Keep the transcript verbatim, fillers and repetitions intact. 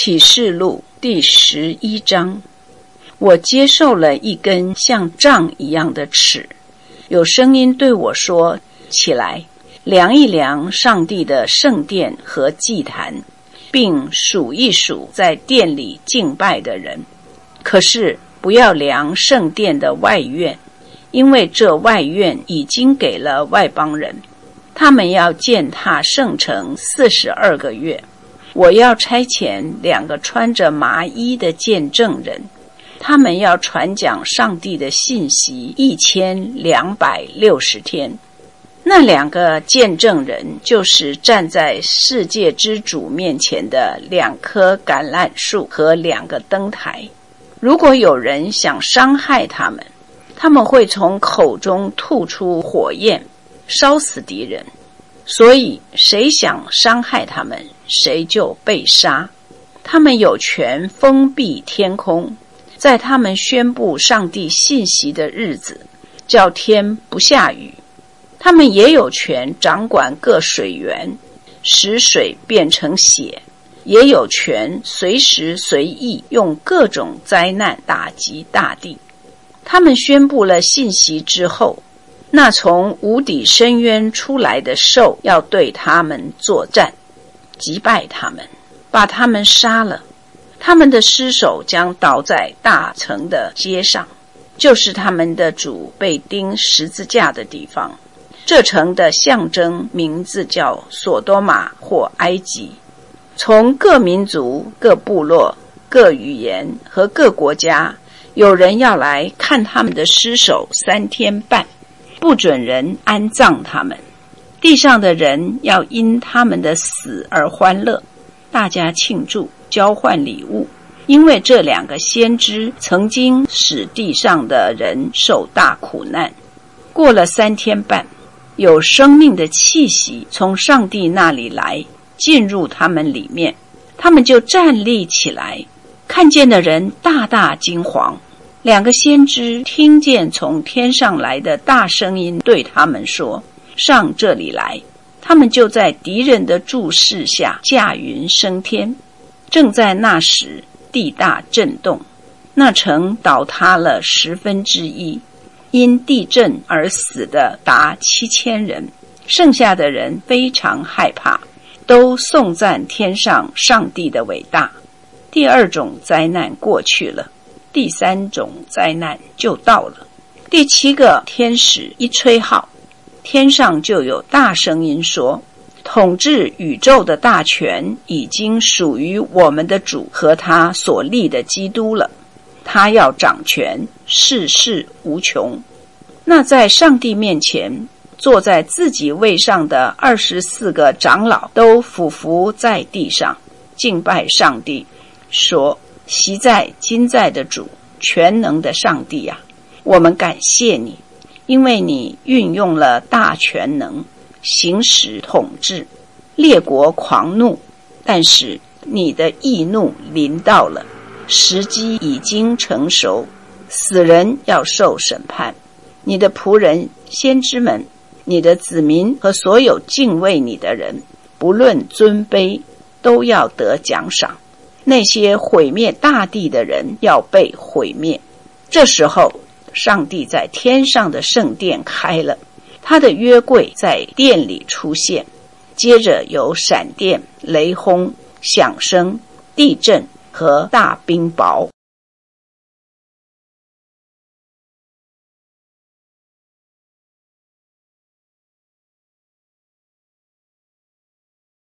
启示录第十一章，我接受了一根像杖一样的尺，有声音对我说：起来，量一量上帝的圣殿和祭坛，并数一数在殿里敬拜的人。可是不要量圣殿的外院，因为这外院已经给了外邦人，他们要践踏圣城四十二个月。我要差遣两个穿着麻衣的见证人，他们要传讲上帝的信息一千两百六十天。那两个见证人就是站在世界之主面前的两棵橄榄树和两个灯台。如果有人想伤害他们，他们会从口中吐出火焰，烧死敌人。所以谁想伤害他们，谁就被杀。他们有权封闭天空，在他们宣布上帝信息的日子，叫天不下雨。他们也有权掌管各水源，使水变成血，也有权随时随意用各种灾难打击大地。他们宣布了信息之后，那从无底深渊出来的兽要对他们作战，击败他们，把他们杀了。他们的尸首将倒在大城的街上，就是他们的主被钉十字架的地方。这城的象征名字叫索多玛或埃及。从各民族、各部落、各语言和各国家，有人要来看他们的尸首三天半，不准人安葬他们。地上的人要因他们的死而欢乐，大家庆祝，交换礼物，因为这两个先知曾经使地上的人受大苦难。过了三天半，有生命的气息从上帝那里来，进入他们里面，他们就站立起来，看见的人大大惊惶。两个先知听见从天上来的大声音对他们说：上这里来。他们就在敌人的注视下驾云升天。正在那时，地大震动，那城倒塌了十分之一，因地震而死的达七千人，剩下的人非常害怕，都颂赞天上上帝的伟大。第二种灾难过去了，第三种灾难就到了。第七个天使一吹号，天上就有大声音说：统治宇宙的大权已经属于我们的主和他所立的基督了，他要掌权，世世无穷。那在上帝面前坐在自己位上的二十四个长老都俯伏在地上敬拜上帝，说：昔在今在的主，全能的上帝啊，我们感谢你，因为你运用了大全能，行使统治。列国狂怒，但是你的义怒临到了，时机已经成熟，死人要受审判。你的仆人先知们，你的子民和所有敬畏你的人，不论尊卑，都要得奖赏。那些毁灭大地的人要被毁灭。这时候，上帝在天上的圣殿开了，他的约柜在殿里出现，接着有闪电、雷轰、响声、地震和大冰雹。